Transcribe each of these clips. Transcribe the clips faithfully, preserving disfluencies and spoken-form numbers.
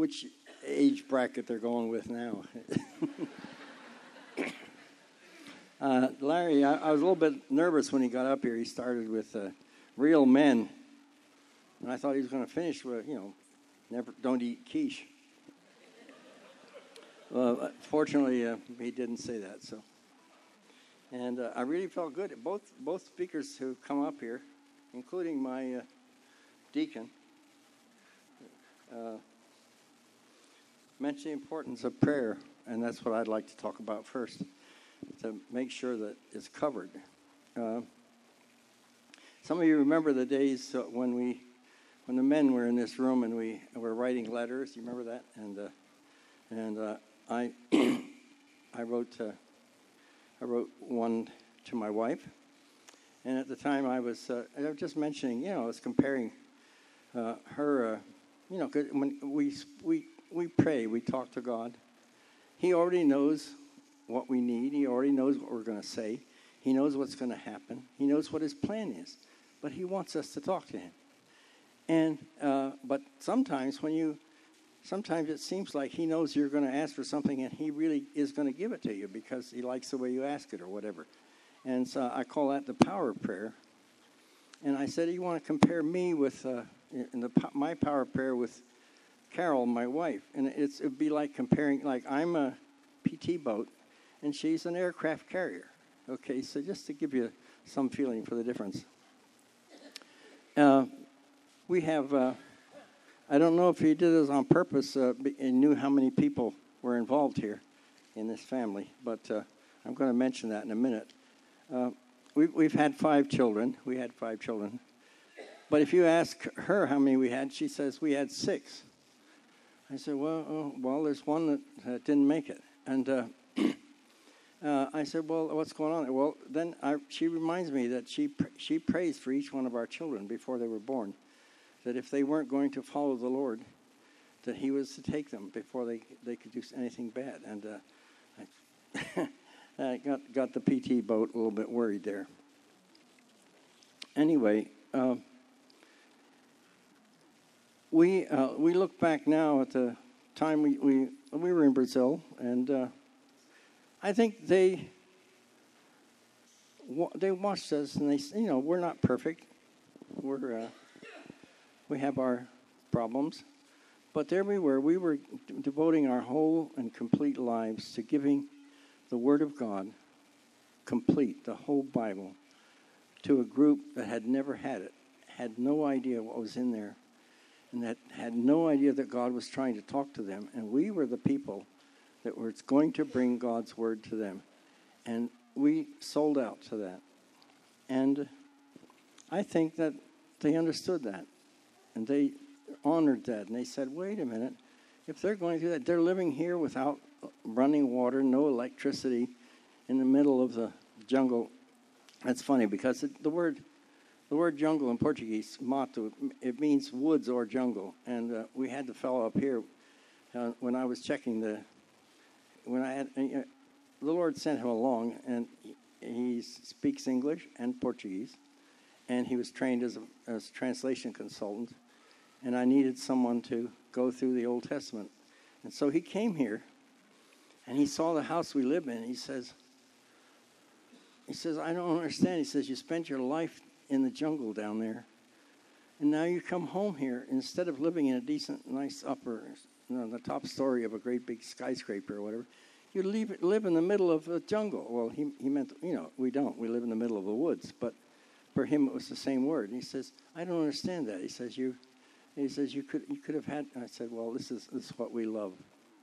which age bracket they're going with now. uh, Larry, I, I was a little bit nervous when he got up here. He started with uh, Real Men, and I thought he was going to finish with, you know, never don't eat quiche. Well, fortunately, uh, he didn't say that. So, and uh, I really felt good. Both both speakers who come up here, including my uh, deacon, uh, mentioned the importance of prayer, and that's what I'd like to talk about first, to make sure that it's covered. Uh, some of you remember the days when we, when the men were in this room and we were writing letters. You remember that? And uh, and uh, I I wrote uh, I wrote one to my wife, and at the time I was uh, I was just mentioning, you know, I was comparing uh, her, uh, you know, 'cause when we we we pray, we talk to God. He already knows what we need. He already knows what we're going to say. He knows what's going to happen. He knows what His plan is, but He wants us to talk to Him. And uh, but sometimes when you Sometimes it seems like He knows you're going to ask for something and He really is going to give it to you because He likes the way you ask it or whatever. And so I call that the power of prayer. And I said, you want to compare me with uh, in the, my power of prayer with Carol, my wife. And it's, it'd be like comparing, like I'm a P T boat and she's an aircraft carrier. Okay, so just to give you some feeling for the difference. Uh, we have... Uh, I don't know if he did this on purpose uh, and knew how many people were involved here in this family, but uh, I'm going to mention that in a minute. Uh, we, we've had five children. We had five children. But if you ask her how many we had, she says we had six. I said, well, oh, well, there's one that uh, didn't make it. And uh, uh, I said, well, what's going on? Well, then I, she reminds me that she pr- she prays for each one of our children before they were born, that if they weren't going to follow the Lord, that He was to take them before they they could do anything bad. And uh, I, I got got the P T boat a little bit worried there. Anyway, uh, we uh, we look back now at the time we we, we were in Brazil, and uh, I think they they watched us, and they, you know, we're not perfect. We're uh, We have our problems, but there we were. We were d- devoting our whole and complete lives to giving the Word of God, complete, the whole Bible, to a group that had never had it, had no idea what was in there, and that had no idea that God was trying to talk to them. And we were the people that were going to bring God's Word to them. And we sold out to that. And I think that they understood that. And they honored that. And they said, wait a minute. If they're going to do that, they're living here without running water, no electricity, in the middle of the jungle. That's funny because it, the word the word jungle in Portuguese, mato, it means woods or jungle. And uh, we had the fellow up here uh, when I was checking the, when I had, uh, the Lord sent him along, and he, he speaks English and Portuguese. And he was trained as a, as a translation consultant. And I needed someone to go through the Old Testament. And so he came here, and he saw the house we live in. And he says, he says, I don't understand. He says, you spent your life in the jungle down there, and now you come home here. Instead of living in a decent, nice upper, you know, the top story of a great big skyscraper or whatever, you leave, live in the middle of the jungle. Well, he, he meant, you know, we don't. We live in the middle of the woods, but for him, it was the same word. And he says, I don't understand that. He says, you, he says, you could, you could have had, I said, well, this is, this is what we love.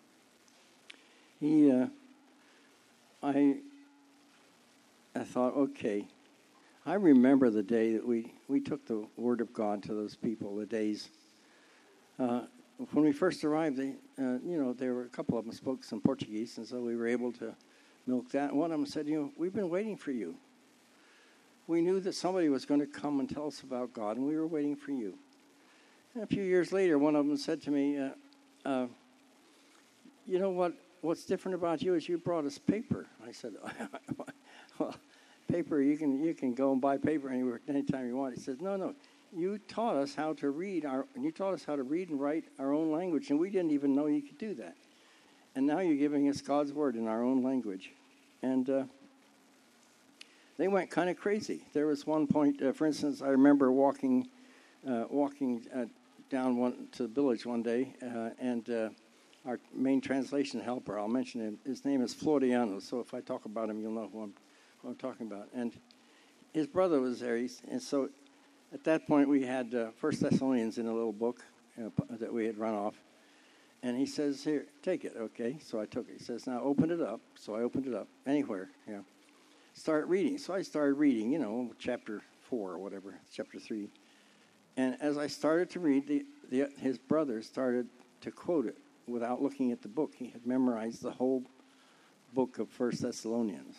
He, uh, I, I thought, okay, I remember the day that we, we took the Word of God to those people, the days. Uh, when we first arrived, they, uh, you know, there were a couple of them spoke some Portuguese, and so we were able to milk that. And one of them said, you know, we've been waiting for you. We knew that somebody was going to come and tell us about God, and we were waiting for you. And a few years later, one of them said to me, uh, uh, you know what, what's different about you is you brought us paper. I said, well, paper, you can you can go and buy paper anywhere, anytime you want. He says, no, no, you taught us how to read our, you taught us how to read and write our own language, and we didn't even know you could do that. And now you're giving us God's word in our own language. And uh, they went kind of crazy. There was one point, uh, for instance, I remember walking, uh, walking uh, down one to the village one day, uh, and uh, our main translation helper, I'll mention him, his name is Floriano, so if I talk about him, you'll know who I'm, who I'm talking about. And his brother was there, he's, and so at that point we had uh, First Thessalonians in a little book uh, that we had run off. And he says, here, take it, okay? So I took it. He says, now open it up. So I opened it up, anywhere, yeah. Start reading. So I started reading, you know, chapter four or whatever, chapter three. And as I started to read, the, the, his brother started to quote it without looking at the book. He had memorized the whole book of First Thessalonians.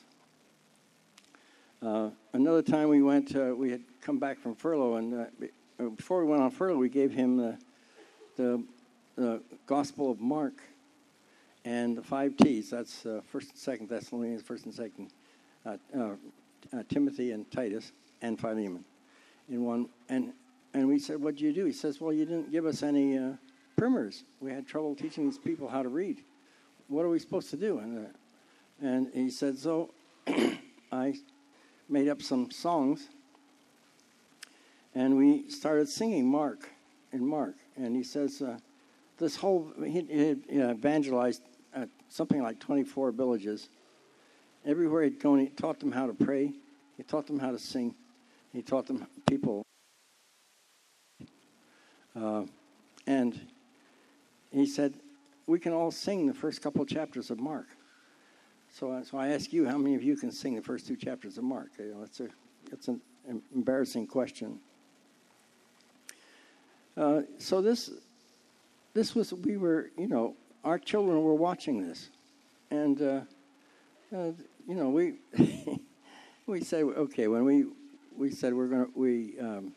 Uh, another time we went, uh, we had come back from furlough, and uh, before we went on furlough, we gave him the the the Gospel of Mark and the five T's. That's uh, First and Second Thessalonians, First and Second uh, uh, uh, Timothy and Titus and Philemon in one. And and we said, "What did you do?" He says, "Well, you didn't give us any uh, primers. We had trouble teaching these people how to read. What are we supposed to do?" And uh, and he said, "So I made up some songs, and we started singing Mark in Mark." And he says. Uh, This whole, he, he evangelized uh, something like twenty-four villages. Everywhere he'd go, he taught them how to pray. He taught them how to sing. He taught them people. Uh, and he said, we can all sing the first couple of chapters of Mark. So, uh, so I ask you, how many of you can sing the first two chapters of Mark? You know, it's a, it's an embarrassing question. Uh, so this... This was, we were, you know, our children were watching this. And, uh, uh, you know, we we said, okay, when we we said we're going to, we um,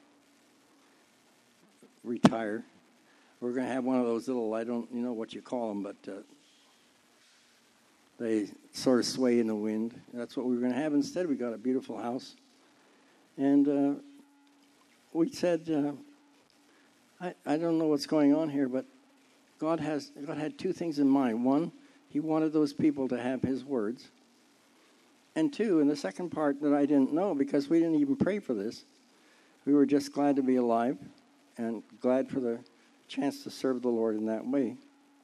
retire, we're going to have one of those little, I don't, you know what you call them, but uh, they sort of sway in the wind. That's what we were going to have. Instead, we got a beautiful house. And uh, we said, uh, I, I don't know what's going on here, but God has God had two things in mind. One, he wanted those people to have his words. And two, and the second part that I didn't know, because we didn't even pray for this, we were just glad to be alive and glad for the chance to serve the Lord in that way.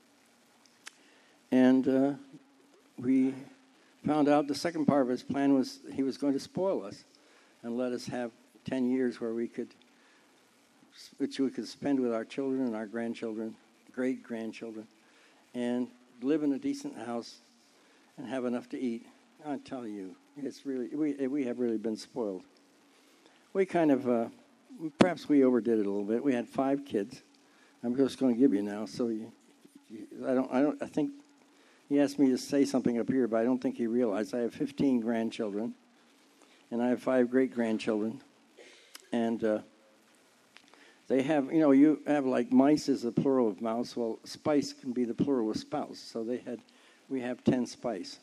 And uh, we found out the second part of his plan was he was going to spoil us and let us have ten years where we could, which we could spend with our children and our grandchildren, great-grandchildren, and live in a decent house and have enough to eat. I tell you, it's really we we have really been spoiled. We kind of, uh, perhaps we overdid it a little bit. We had five kids. I'm just going to give you now. So you, you, I don't, I don't, I think he asked me to say something up here, but I don't think he realized I have fifteen grandchildren, and I have five great-grandchildren, and. Uh, They have, you know, you have like mice is the plural of mouse. Well, spice can be the plural of spouse. So they had, we have ten spice.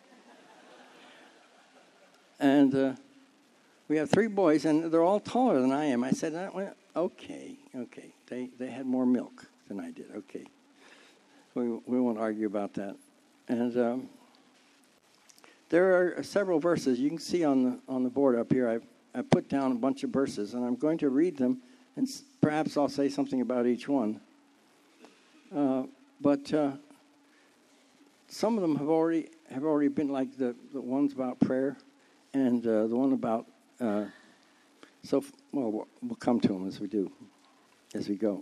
And uh, we have three boys, and they're all taller than I am. I said, well, okay, okay. They they had more milk than I did. Okay. We we won't argue about that. And um, there are several verses you can see on the on the board up here. I've I put down a bunch of verses, and I'm going to read them. And perhaps I'll say something about each one. Uh, but uh, some of them have already have already been like the, the ones about prayer and uh, the one about... Uh, so, well, we'll come to them as we do, as we go.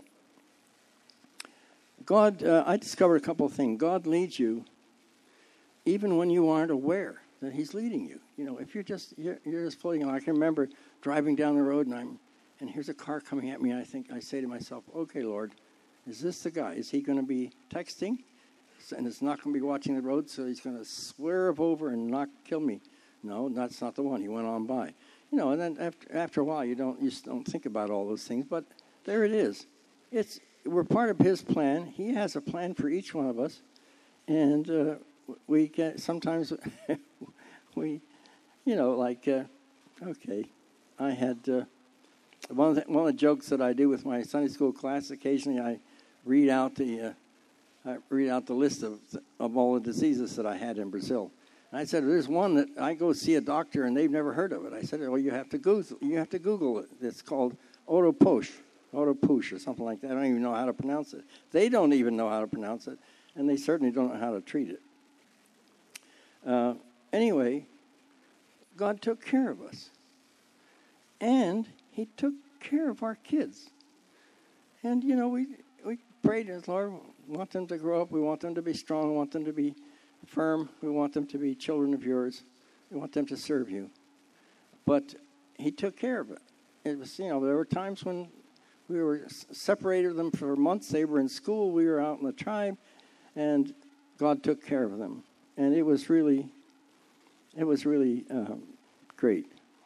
God, uh, I discovered a couple of things. God leads you even when you aren't aware that he's leading you. You know, if you're just, you're, you're just floating along. I can remember driving down the road and I'm And here's a car coming at me, and I think I say to myself, okay, Lord, is this the guy? Is he going to be texting? And it's not going to be watching the road, so he's going to swerve over and not kill me. No, that's not the one. He went on by. You know, and then after after a while, you don't you just don't think about all those things. But there it is. It's we're part of his plan. He has a plan for each one of us, and uh, we get sometimes we, you know, like uh, okay, I had. Uh, one of the, one of the jokes that I do with my Sunday school class, occasionally I read out the uh, I read out the list of of all the diseases that I had in Brazil. And I said, there's one that I go see a doctor and they've never heard of it. I said, well, you have to Google, you have to Google it. It's called Otoposh, Otoposh or something like that. I don't even know how to pronounce it. They don't even know how to pronounce it, and they certainly don't know how to treat it. Uh, anyway, God took care of us. And he took care of our kids. And, you know, we we prayed, Lord, we want them to grow up. We want them to be strong. We want them to be firm. We want them to be children of yours. We want them to serve you. But he took care of it. It was, you know, there were times when we were separated them for months. They were in school. We were out in the tribe. And God took care of them. And it was really, it was really um, great.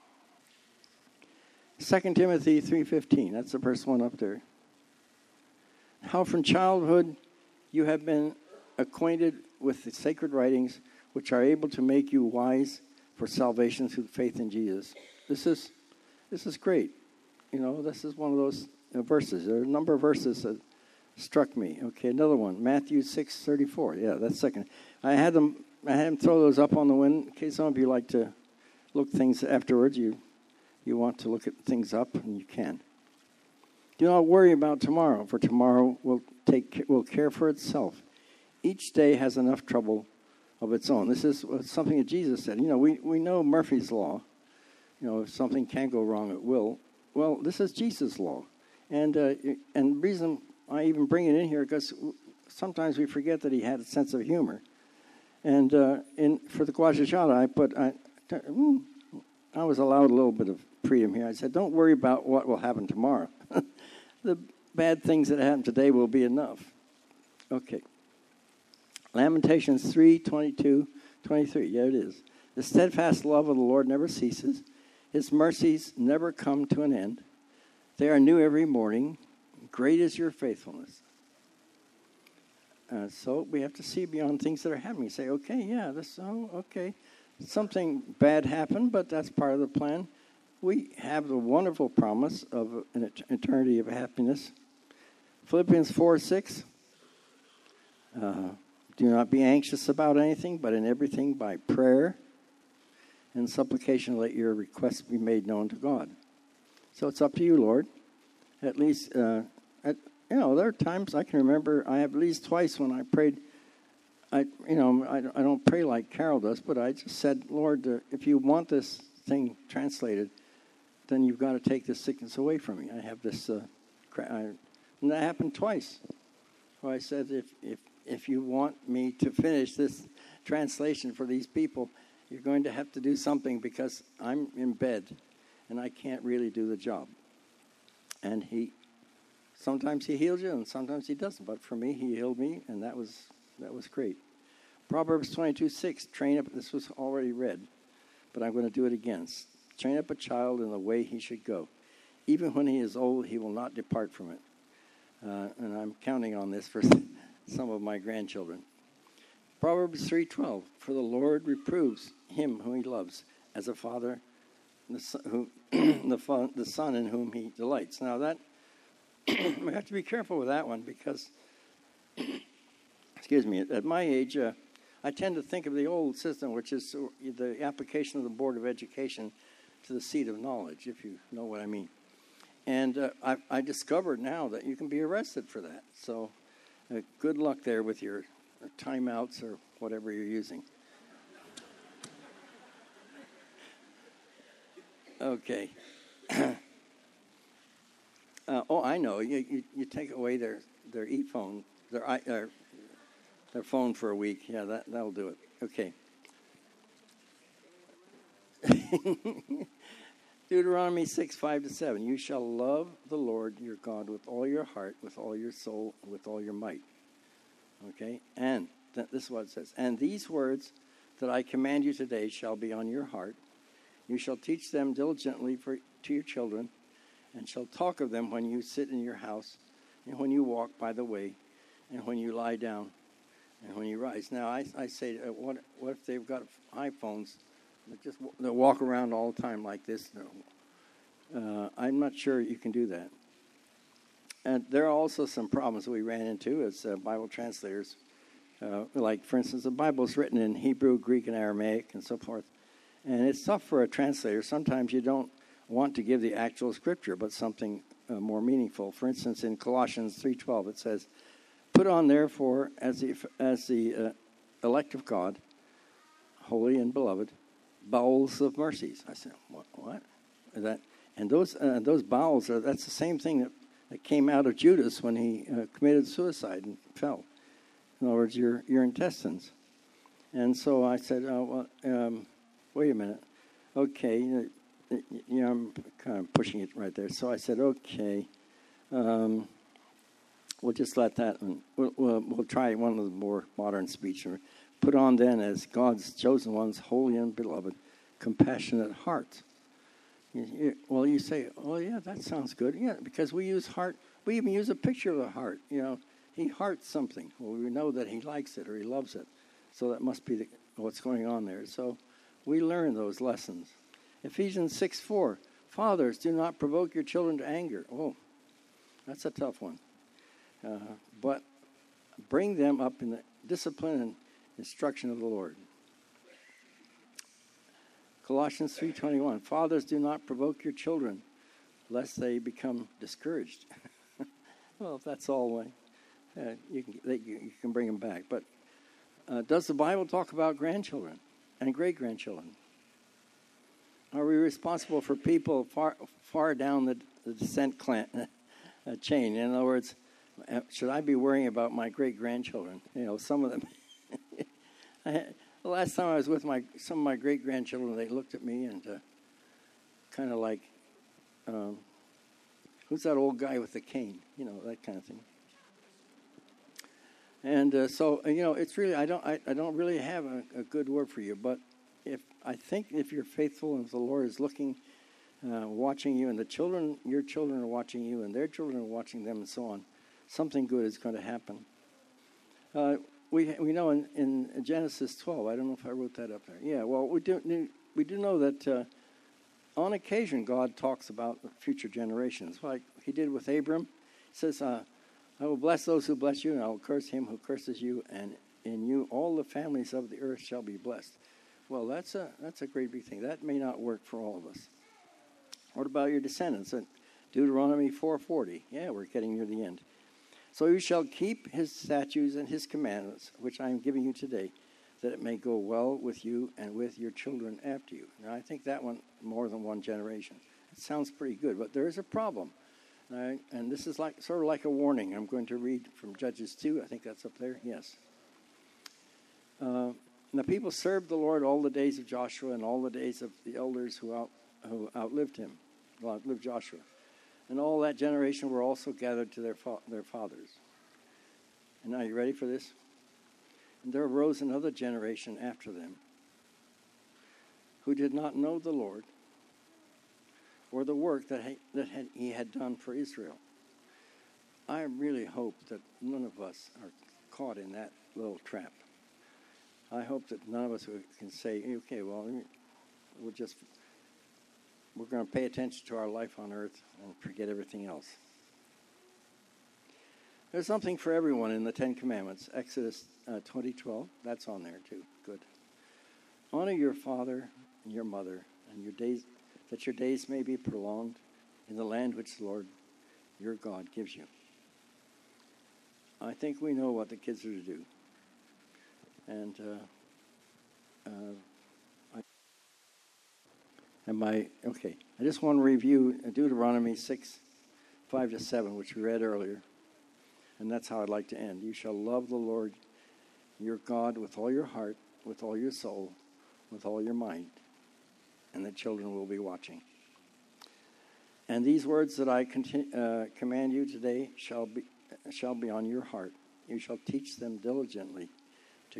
Second Timothy three fifteen, that's the first one up there. How from childhood you have been acquainted with the sacred writings, which are able to make you wise for salvation through faith in Jesus. This is this is great. You know, this is one of those uh, verses. There are a number of verses that struck me. Okay, another one, Matthew six thirty-four. Yeah, that's second. I had them. I had them throw those up on the window in case some of you like to look things afterwards. You you want to look at things up, and you can. Do not worry about tomorrow, for tomorrow will take will care for itself. Each day has enough trouble of its own. This is something that Jesus said. You know, we, we know Murphy's Law. You know, if something can go wrong, it will. Well, this is Jesus' law. And uh, and the reason I even bring it in here, because sometimes we forget that he had a sense of humor. And uh, in for the Guajajara, I put, I, I was allowed a little bit of freedom here. I said, don't worry about what will happen tomorrow. The bad things that happen today will be enough. Okay. Lamentations three, twenty-two, twenty-three. Yeah, it is. The steadfast love of the Lord never ceases. His mercies never come to an end. They are new every morning. Great is your faithfulness. Uh, so we have to see beyond things that are happening. Say, okay, yeah, this, oh, okay. Something bad happened, but that's part of the plan. We have the wonderful promise of an eternity of happiness. Philippians four, six. Uh, do not be anxious about anything, but in everything by prayer and supplication let your requests be made known to God. So it's up to you, Lord. At least, uh, at, you know, there are times I can remember, I have at least twice when I prayed, I, you know, I, I don't pray like Carol does, but I just said, Lord, uh, if you want this thing translated, then you've got to take this sickness away from me. I have this, uh, I, and that happened twice. Where I said, if, if, if you want me to finish this translation for these people, you're going to have to do something because I'm in bed and I can't really do the job. And he, sometimes he heals you and sometimes he doesn't. But for me, he healed me, and that was that was great. Proverbs twenty-two, six, train up, this was already read, but I'm going to do it again. Train up a child in the way he should go. Even when he is old, he will not depart from it. Uh, and I'm counting on this for some of my grandchildren. Proverbs three twelve, for the Lord reproves him whom he loves, as a father, the son, who, the, fa- the son in whom he delights. Now that, we have to be careful with that one because, excuse me, at my age, uh, I tend to think of the old system, which is the application of the Board of Education to the seat of knowledge, if you know what I mean. And uh, I, I discovered now that you can be arrested for that. So uh, good luck there with your timeouts or whatever you're using. Okay. uh, oh, I know. You, you you take away their their e-phone, their i their, their phone for a week. Yeah, that that'll do it. Okay. Deuteronomy six, five to seven. You shall love the Lord your God with all your heart, with all your soul, with all your might. Okay? And th- this is what it says. And these words that I command you today shall be on your heart. You shall teach them diligently for, to your children, and shall talk of them when you sit in your house, and when you walk by the way, and when you lie down, and when you rise. Now, I, I say, uh, what, what if they've got iPhones? They just they walk around all the time like this. Uh, I'm not sure you can do that. And there are also some problems we ran into as uh, Bible translators. Uh, like, for instance, the Bible is written in Hebrew, Greek, and Aramaic, and so forth. And it's tough for a translator. Sometimes you don't want to give the actual scripture, but something uh, more meaningful. For instance, in Colossians three twelve, it says, "Put on, therefore, as the as the uh, elect of God, holy and beloved, bowels of mercies." I said, "What? What? Is that?" And those uh, those bowels are that's the same thing that, that came out of Judas when he uh, committed suicide and fell. In other words, your your intestines. And so I said, "Oh well, um, wait a minute. Okay, you know, I'm kind of pushing it right there." So I said, "Okay, um, we'll just let that. We'll, we'll, we'll try one of the more modern speech. Put on then as God's chosen ones, holy and beloved, compassionate hearts." You, you, well, you say, "Oh yeah, that sounds good." Yeah, because we use heart. We even use a picture of a heart. You know, he hearts something. Well, we know that he likes it or he loves it. So that must be the, what's going on there. So we learn those lessons. Ephesians six four, "Fathers, do not provoke your children to anger." Oh, that's a tough one. Uh, but bring them up in the discipline and instruction of the Lord. Colossians three twenty-one, "Fathers, do not provoke your children, lest they become discouraged." Well, if that's all way, uh, you can they, you, you can bring them back. But uh, does the Bible talk about grandchildren and great-grandchildren? Are we responsible for people far far down the, the descent clan, uh, chain? In other words, should I be worrying about my great-grandchildren? You know, some of them. I had, the last time I was with my some of my great-grandchildren, they looked at me and uh, kind of like, um, "Who's that old guy with the cane?" You know, that kind of thing. And uh, so, you know, it's really I don't I, I don't really have a, a good word for you, but if I think if you're faithful and if the Lord is looking, uh, watching you, and the children, your children are watching you, and their children are watching them, and so on, something good is going to happen. Uh, we we know in, in Genesis twelve. I don't know if I wrote that up there. Yeah. Well, we do we do know that uh, on occasion God talks about future generations, like He did with Abram. He says, uh, "I will bless those who bless you, and I will curse him who curses you, and in you all the families of the earth shall be blessed." Well, that's a that's a great big thing. That may not work for all of us. What about your descendants? Deuteronomy four forty. Yeah, we're getting near the end. "So you shall keep his statutes and his commandments, which I am giving you today, that it may go well with you and with your children after you." Now, I think that one more than one generation. It sounds pretty good, but there is a problem. Right? And this is like sort of like a warning. I'm going to read from Judges two. I think that's up there. Yes. Uh, And the people served the Lord all the days of Joshua and all the days of the elders who out, who outlived him, who outlived Joshua. And all that generation were also gathered to their fa- their fathers. And now, you ready for this? "And there arose another generation after them, who did not know the Lord, or the work that he, that had, he had done for Israel." I really hope that none of us are caught in that little trap. I hope that none of us can say, "Okay, well, we'll just, we're going to pay attention to our life on earth and forget everything else." There's something for everyone in the Ten Commandments. Exodus uh, twenty twelve, that's on there too. Good. "Honor your father and your mother, and your days, that your days may be prolonged in the land which the Lord your God gives you." I think we know what the kids are to do. And uh, uh, I, and my okay, I just want to review Deuteronomy six, five to seven, which we read earlier, and that's how I'd like to end. "You shall love the Lord your God with all your heart, with all your soul, with all your mind," and the children will be watching. "And these words that I continue, uh, command you today shall be shall be on your heart. You shall teach them diligently